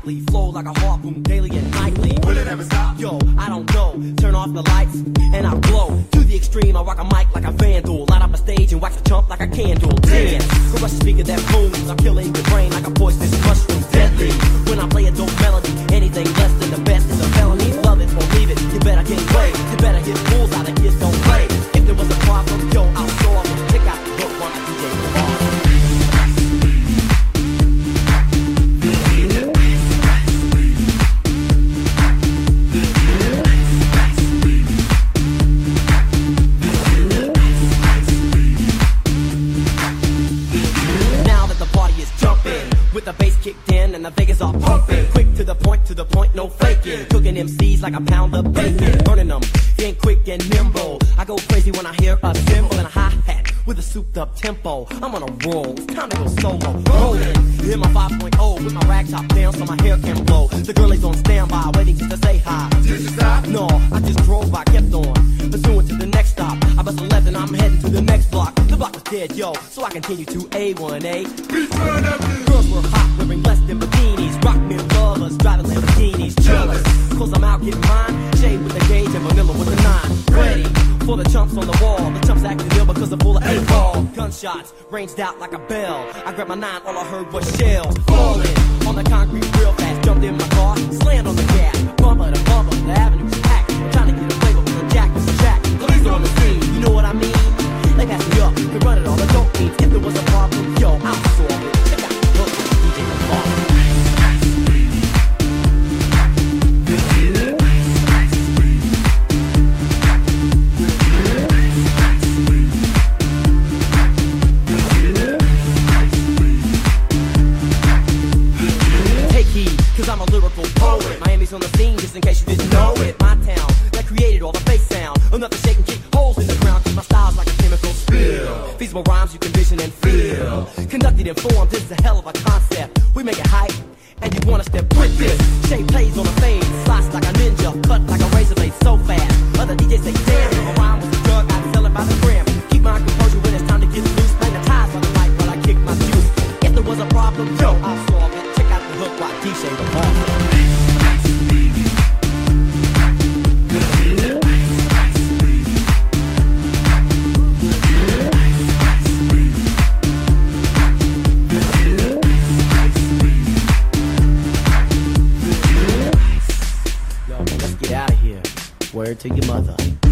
unlikely. Flow like a harpoon daily and nightly. Will it ever stop? Yo, I don't know. Turn off the lights and I'll glow. To the extreme, I rock a mic like a vandal. Light up a stage and wax a chump like a candle. Dance, crush a speaker that booms. I'm killing your brain like a poisonous mushroom. Deadly, when I play a dope melody. Anything less than the best is a felony. Love it or leave it, you better get away. You better hit fools out of kids don't play. If there was a problem, yo, I'll solve it. Check out the book while I DJ the bar. With the bass kicked in and the Vegas are pumping. Quick to the point, no faking. Cooking MCs like a pound of bacon. Burning them, getting quick and nimble. I go crazy when I hear a cymbal and a hi-hat with a souped up tempo. I'm on a roll, it's time to go solo. Rolling, in my 5.0 with my rag top down so my hair can blow. The girl is on standby, waiting just to say hi. Did you stop? No, I just drove by, kept on pursuing to the next stop. I bust a left and I'm heading to the next block. The block was dead, yo, so I continue to A1A. Girls were hot, wearing less than bikinis. Rock men lovers, driving Lamborghinis. Jealous, cause I'm out getting mine. Shade with the gauge and vanilla with the 9. Ready for the chumps on the wall. The chumps acting ill because they're full of 8-ball. Gunshots ranged out like a bell. I grabbed my 9, all I heard was shells falling on the concrete real fast. Jumped in my car, slammed on the gas. Bumper to bumper, the avenue's packed. I'm trying to get a flavor with a jack, Mr. Jack. Police on the scene, you know what I mean? They pass me up, they run it all, the dope means. If there was a problem, yo, I'll solve it. Check out the book, DJ the bar. Cause I'm a lyrical poet. Miami's on the scene, just in case you didn't know it. My town, that created all the bass sound. Enough to shake and kick holes in the ground. Cause my style's like a chemical spill. Feasible rhymes you can vision and feel. Conducted in form, this is a hell of a concept. We make it hype, and you wanna step with this. Shape plays on the fade, slice like a ninja. Cut like a razor blade so fast. Other DJs say, damn, if a rhyme was a drug, I'd sell it by the gram. Keep my composure when it's time to get loose. Magnetize on the mic while I kick my juice. If there was a problem, yo, I'll solve it. Check out the hook while DJ the bar. Word to your mother.